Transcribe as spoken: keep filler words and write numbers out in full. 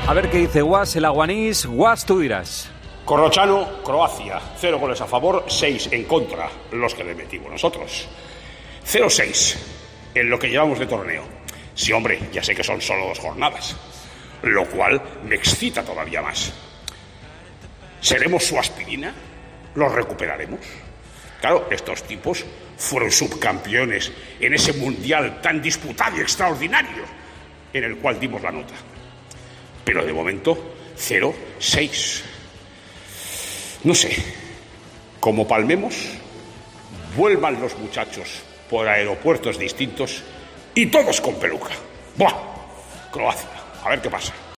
A ver qué dice Guas, el aguanís. Guas, tú dirás. Corrochano, Croacia. Cero goles a favor, seis en contra. Los que le metimos nosotros. cero seis en lo que llevamos de torneo. Sí, hombre, ya sé que son solo dos jornadas. Lo cual me excita todavía más. ¿Seremos su aspirina? ¿Los recuperaremos? Claro, estos tipos fueron subcampeones en ese mundial tan disputado y extraordinario en el cual dimos la nota. Pero de momento, cero seis. No sé, como palmemos, vuelvan los muchachos por aeropuertos distintos y todos con peluca. ¡Buah! Croacia, a ver qué pasa.